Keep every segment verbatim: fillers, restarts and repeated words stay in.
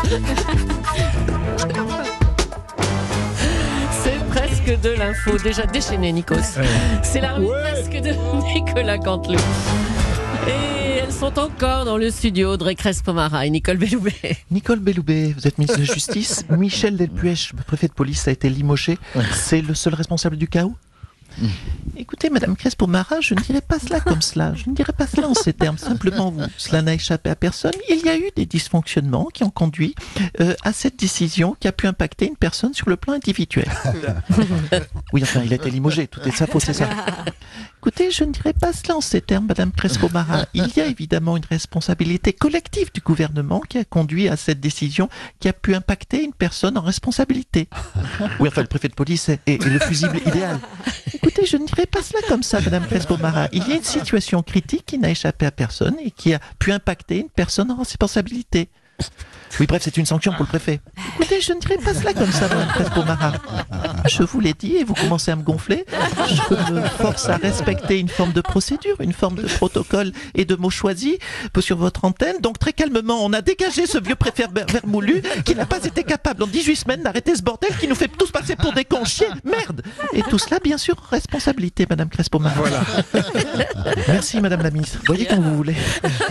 C'est presque de l'info. Déjà déchaîné, Nikos. Ouais. C'est la revue ouais. presque de Nicolas Canteloup. Et elles sont encore dans le studio. Audrey Crespo-Mara et Nicole Belloubet. Nicole Belloubet, vous êtes ministre de la Justice. Michel Delpuech, préfet de police, a été limogé. Ouais. C'est le seul responsable du chaos. Mmh. Écoutez, Madame Crespo-Mara, je ne dirais pas cela comme cela. Je ne dirais pas cela en ces termes. Simplement, vous, cela n'a échappé à personne. Il y a eu des dysfonctionnements qui ont conduit euh, à cette décision qui a pu impacter une personne sur le plan individuel. Oui, enfin, il a été limogé. Tout est sa faute, c'est ça. Écoutez, je ne dirais pas cela en ces termes, Madame Crespo-Mara. Il y a évidemment une responsabilité collective du gouvernement qui a conduit à cette décision qui a pu impacter une personne en responsabilité. Oui, enfin, le préfet de police est, est, est le fusible idéal. Écoutez, je ne dirais pas cela comme ça, Madame Crespo-Mara. Il y a une situation critique qui n'a échappé à personne et qui a pu impacter une personne en responsabilité. Oui, bref, c'est une sanction pour le préfet. Écoutez, je ne dirais pas cela comme ça, Madame Crespo-Mara. Je vous l'ai dit et vous commencez à me gonfler. Je me force à respecter une forme de procédure, une forme de protocole et de mots choisis sur votre antenne. Donc, très calmement, on a dégagé ce vieux préfet vermoulu qui n'a pas été capable en dix-huit semaines d'arrêter ce bordel qui nous fait tous passer pour des cons chiens. Merde! Et tout cela, bien sûr, responsabilité, Madame Crespo-Mara. Voilà. Merci, Madame la ministre. Voyez quand vous voulez.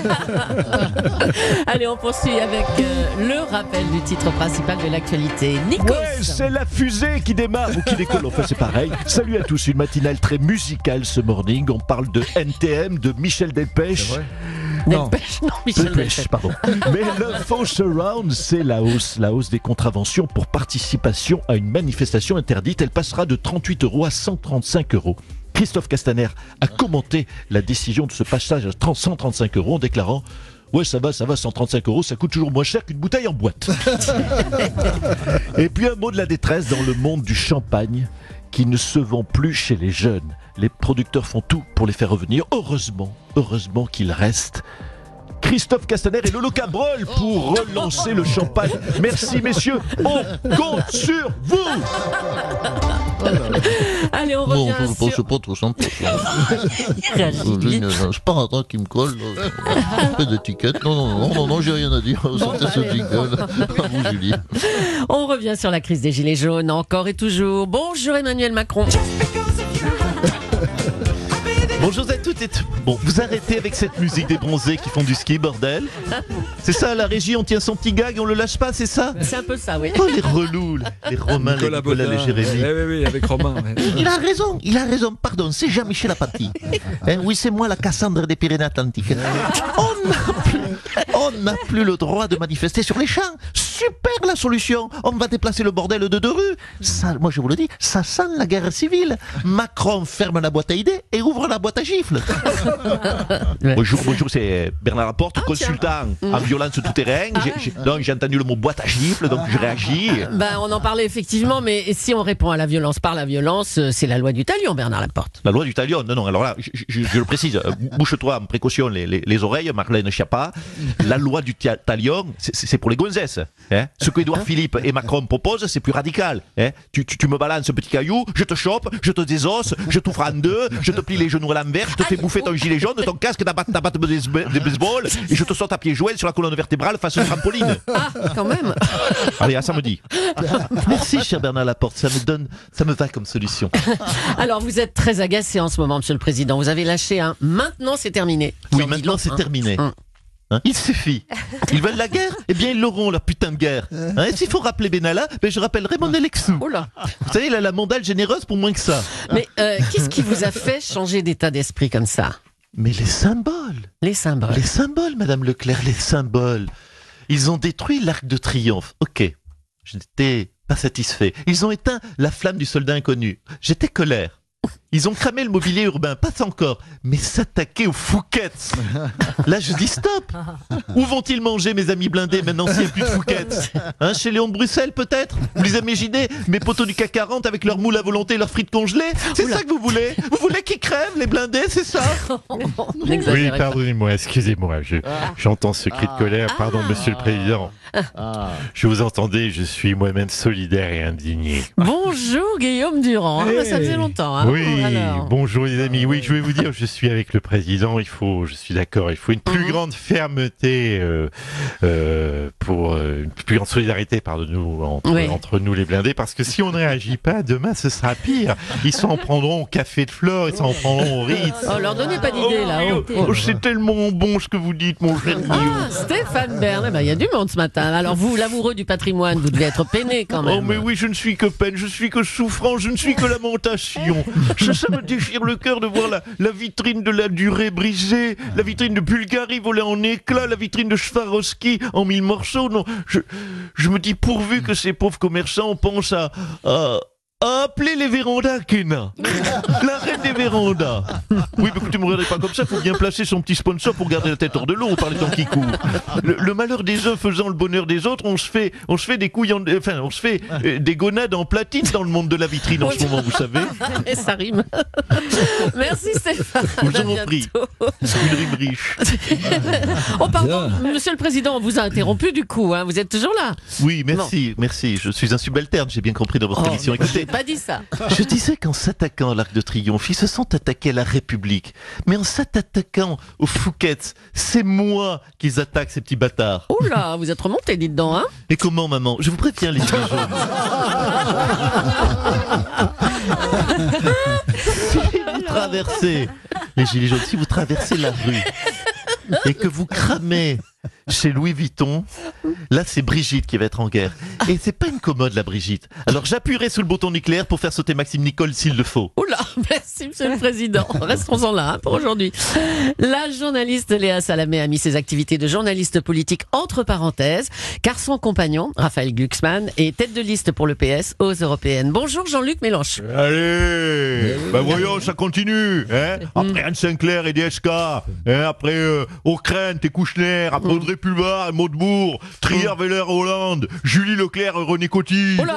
Allez, on poursuit avec euh, le rappel du titre principal de l'actualité. Nikos. Ouais, c'est la fusée qui démarre ou qui décolle. Enfin, c'est pareil. Salut à tous, une matinale très musicale ce morning. On parle de N T M, de Michel Delpech. Non, Delpech, non, Michel Delpech, pardon. Mais l'info surround, c'est la hausse, la hausse des contraventions pour participation à une manifestation interdite. Elle passera de trente-huit euros à cent trente-cinq euros. Christophe Castaner a commenté la décision de ce passage à cent trente-cinq euros en déclarant: ouais, ça va, ça va, cent trente-cinq euros, ça coûte toujours moins cher qu'une bouteille en boîte. Et puis un mot de la détresse dans le monde du champagne qui ne se vend plus chez les jeunes. Les producteurs font tout pour les faire revenir. Heureusement, heureusement qu'ils restent. Christophe Castaner et Lolo Cabrol pour relancer le champagne. Merci messieurs, on compte sur vous. Allez, on revient bon, je sur... ne pense pas trop sympa. Je pars un train qui me colle, un peu d'étiquette. Non, non, non, non, non, j'ai rien à dire. C'était ce jingle. À vous, Julie. On revient sur la crise des Gilets jaunes, encore et toujours. Bonjour Emmanuel Macron. Bonjour à toutes et tous. Bon, vous arrêtez avec cette musique des bronzés qui font du ski, bordel. C'est ça, la régie, on tient son petit gag, on le lâche pas, c'est ça? C'est un peu ça, oui. Oh, les relous, les Romains, Nicolas les Nicolas, Baudin. les Jérémy. Oui, oui, oui, avec Romain. Ouais. Il a raison, il a raison, pardon, c'est Jean-Michel Apathy. Hein, oui, c'est moi la Cassandre des Pyrénées-Atlantiques. On n'a plus, on n'a plus le droit de manifester sur les champs. Super la solution. On va déplacer le bordel de deux rues. Ça, moi je vous le dis, ça sent la guerre civile. Macron ferme la boîte à idées et ouvre la boîte à gifles. Ouais. Bonjour, bonjour, c'est Bernard Laporte, Ah, consultant en violence tout-terrain. J'ai, j'ai, donc j'ai entendu le mot boîte à gifles, donc je réagis. Ben, on en parlait effectivement, mais si on répond à la violence par la violence, c'est la loi du talion, Bernard Laporte. La loi du talion, non, non, alors là, je, je, je le précise, bouche-toi en précaution les, les, les oreilles, Marlène Schiappa. La loi du tia- talion, c'est, c'est pour les gonzesses. Hein. Ce que Édouard Philippe et Macron proposent, c'est plus radical. Hein. Tu, tu, tu me balances un petit caillou, je te chope, je te désosse, je t'ouvre en deux, je te plie les genoux à l'envers, je te fais bouffer ton gilet jaune, ton casque, ta batte, ta batte de baseball, et je te saute à pieds joints sur la colonne vertébrale face au trampoline. Ah, quand même. Allez, à samedi. Merci, cher Bernard Laporte, ça me donne, ça me va comme solution. Alors, vous êtes très agacé en ce moment, Monsieur le Président. Vous avez lâché un « maintenant c'est terminé ». Oui, maintenant c'est terminé. Hum. Hein, il suffit. Ils veulent la guerre? Eh bien, ils l'auront, leur putain de guerre. Hein, et s'il faut rappeler Benalla, ben, je rappellerai mon Alexou. Oh là. Vous savez, il a la mandale généreuse pour moins que ça. Mais euh, qu'est-ce qui vous a fait changer d'état d'esprit comme ça? Mais les symboles. Les symboles. Les symboles, Madame Leclerc, les symboles. Ils ont détruit l'Arc de Triomphe. Ok, je n'étais pas satisfait. Ils ont éteint la flamme du soldat inconnu. J'étais colère. Ils ont cramé le mobilier urbain, pas encore, mais s'attaquer aux Fouquettes. Là, je dis stop. Où vont-ils manger, mes amis blindés, maintenant s'il n'y a plus de Fouquettes? Hein, chez Léon de Bruxelles, peut-être? Vous les imaginez, mes poteaux du C A C quarante avec leurs moules à volonté et leurs frites congelées? C'est Oula. ça que vous voulez? Vous voulez qu'ils crèvent, les blindés, c'est ça? Oui, N'exagérez pas. pardonnez-moi, excusez-moi, je, j'entends ce cri de colère, pardon, Monsieur le Président. Je vous entendais, je suis moi-même solidaire et indigné. Bonjour Guillaume Durand. Ah, bah, ça faisait longtemps. Hein. Oui, Alors. bonjour les amis. Oui, je vais vous dire, je suis avec le président. Il faut, je suis d'accord, il faut une plus Mhm. grande fermeté euh, euh, pour euh, une plus grande solidarité pardon, entre, Oui. entre nous les blindés, parce que si on ne réagit pas, demain ce sera pire. Ils s'en prendront au café de Flore, ils s'en prendront au Ritz. Oh, leur donnez pas d'idée là. Oh, Oh. oh, c'est tellement bon ce que vous dites, mon cher Guillaume. Ah, Stéphane Bern, eh ben, il y a du monde ce matin. Alors vous, l'amoureux du patrimoine, vous devez être peiné quand même. Oh mais oui, je ne suis que peine, je suis que souffrance, je ne suis que lamentation. Ça, ça me déchire le cœur de voir la, la vitrine de la durée brisée, la vitrine de Bulgarie volée en éclats, la vitrine de Swarovski en mille morceaux. Non, je, je me dis pourvu que ces pauvres commerçants pensent à... à à appeler les vérandas Kena, la reine des vérandas. Oui, mais écoutez, ne me regardez pas comme ça, faut bien placer son petit sponsor pour garder la tête hors de l'eau par les temps qui courent. Le, le malheur des uns faisant le bonheur des autres, on se fait, on se fait des couilles, en, enfin, on se fait euh, des gonades en platine dans le monde de la vitrine en ce moment, vous savez. Et ça rime. Merci Stéphane. Vous À en prie. bientôt. Une rime riche. Oh pardon, monsieur le président, on vous a interrompu du coup, hein. Vous êtes toujours là. Oui, merci, merci. Je suis un subalterne, j'ai bien compris dans votre Oh, émission. j'ai Écoutez, pas dit ça. je disais qu'en s'attaquant à l'Arc de Triomphe, ils se sont attaqués à la République. Mais en s'attaquant aux Fouquettes, c'est moi qu'ils attaquent, ces petits bâtards. Oh là, vous êtes remonté, dites donc, hein. Et comment, maman? Je vous préviens, les gilets jaunes. Si vous traversez, les gilets jaunes, si vous traversez la rue et que vous cramez chez Louis Vuitton, là c'est Brigitte qui va être en guerre. Et c'est pas une commode la Brigitte. Alors j'appuierai sur le bouton nucléaire pour faire sauter Maxime Nicole s'il le faut. Oh là, merci monsieur le président. Restons-en là hein, pour aujourd'hui. La journaliste Léa Salamé a mis ses activités de journaliste politique entre parenthèses, car son compagnon, Raphaël Glucksmann, est tête de liste pour le P S aux européennes. Bonjour Jean-Luc Mélenchon. Allez, ben voyons, ça continue. Hein, après Anne Sinclair et D S K, hein, après euh, Ockrent et Kouchner, après Audrey Pulvar et Montebourg, Trier, Veller, Hollande, Julie Leclerc et René Coty. Oh là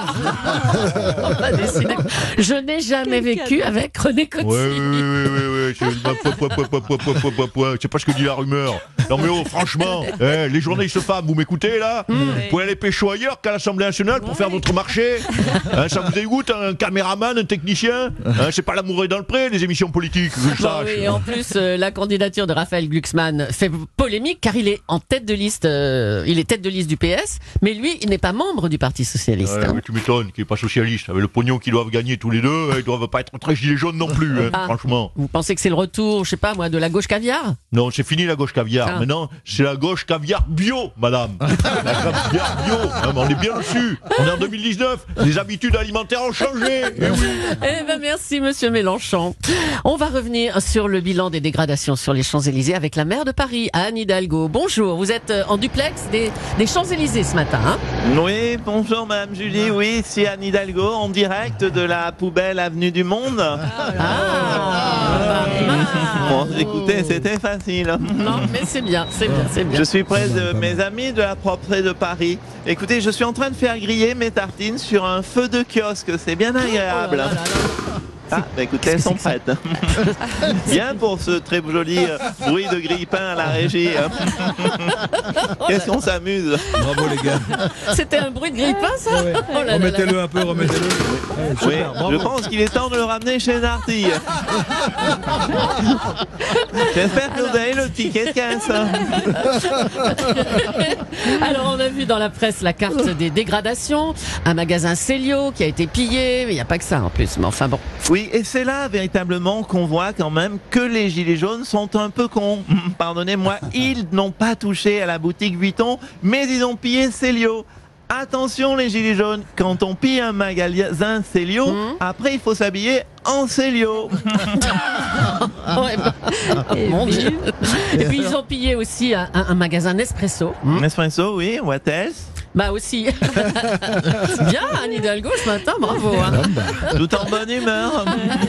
Je n'ai jamais vécu avec René Coty. Ouais, oui, oui, oui, oui, oui. C'est bah, po, po, po, po, po, po, po, po, po. C'est pas ce que dit la rumeur. Non mais oh, franchement, eh, les journalistes femmes, vous m'écoutez là? Vous pouvez aller pécho ailleurs qu'à l'Assemblée nationale pour faire votre marché. Hein, ça vous dégoûte, un caméraman, un technicien? Hein, c'est pas l'amour est dans le pré, les émissions politiques, que je le Bon, sache. oui, et en plus, euh, la candidature de Raphaël Glucksmann fait polémique car il est en tête de liste, euh, il est tête de liste du P S, mais lui, il n'est pas membre du Parti Socialiste. Ouais, hein. mais tu m'étonnes qu'il n'est pas socialiste. Avec le pognon qu'ils doivent gagner tous les deux, ils doivent pas être très gilets jaunes non plus, hein, Ah. franchement. Vous pensez que c'est le retour, je sais pas moi, de la gauche caviar? Non, c'est fini la gauche caviar. Ah. Maintenant, c'est la gauche caviar bio, madame. La caviar bio. Ah, mais on est bien dessus. On est en deux mille dix-neuf. Les habitudes alimentaires ont changé. Eh oui. Eh ben merci Monsieur Mélenchon. On va revenir sur le bilan des dégradations sur les Champs-Élysées avec la maire de Paris, Anne Hidalgo. Bonjour, vous êtes euh, en duplex des, des Champs-Élysées ce matin, hein? Oui, bonjour Madame Julie, oui, c'est Anne Hidalgo en direct de la poubelle Avenue du Monde. Ah, bah, Bon, écoutez, c'était facile. non, mais c'est bien, c'est bien, c'est bien. Je suis près de mes amis de la propreté de Paris. Écoutez, je suis en train de faire griller mes tartines sur un feu de kiosque, c'est bien agréable. Oh là là là. Ah, bah écoutez, elles sont prêtes. Bien pour ce très joli euh, bruit de grille-pain à la régie. hein. Qu'est-ce qu'on s'amuse. Bravo les gars. C'était un bruit de grille-pain, ça? Ouais. Oh là là là. Remettez-le un peu, remettez-le. Ouais, Oui, super, bravo. je pense qu'il est temps de le ramener chez Narty. J'espère que vous avez le ticket de caisse. Alors, on a vu dans la presse la carte des dégradations, un magasin Célio qui a été pillé, mais il n'y a pas que ça en plus, mais enfin bon. Oui, et c'est là véritablement qu'on voit quand même que les gilets jaunes sont un peu cons. Pardonnez-moi, ils n'ont pas touché à la boutique Vuitton, mais ils ont pillé Célio. Attention les gilets jaunes, quand on pille un magasin Célio, Mmh. après il faut s'habiller en Célio. Ouais, bah, oh, mon Dieu. Et puis, ils ont pillé aussi un, un- un magasin Nespresso. Nespresso, oui, what else? Bah aussi. Bien, Anne Hidalgo ce matin, bravo. hein. Tout en bonne humeur.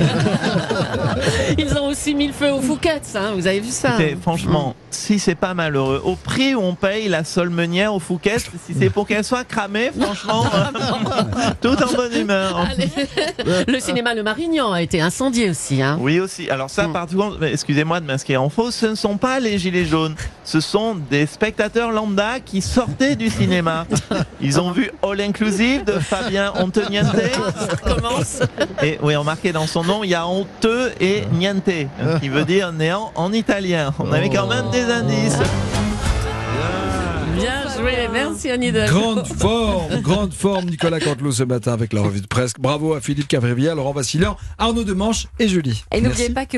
Ils ont aussi mis le feu aux Fouquettes, hein, vous avez vu ça? Écoutez, franchement, si c'est pas malheureux, au prix où on paye la sole meunière aux Fouquettes, si c'est pour qu'elle soit cramée, franchement, tout en bonne humeur. Allez. Le cinéma Le Marignan a été incendié aussi. Hein. Oui aussi. Alors ça, Mm. par contre, mais excusez-moi de m'inscrire en faux, ce ne sont pas les gilets jaunes. Ce sont des spectateurs lambda qui sortaient du cinéma. Ils ont vu All Inclusive de Fabien Antoniente. Ça commence. Et oui, remarquez dans son nom, il y a honteux et niente, hein, qui veut dire néant en italien. On avait quand même des indices. Bien joué. Merci Annie Hidalgo. Grande forme, grande forme, Nicolas Canteloup ce matin avec la revue de presse. Bravo à Philippe Cavrivière, Laurent Vassilian, Arnaud Demanche et Julie. Et n'oubliez Merci. pas que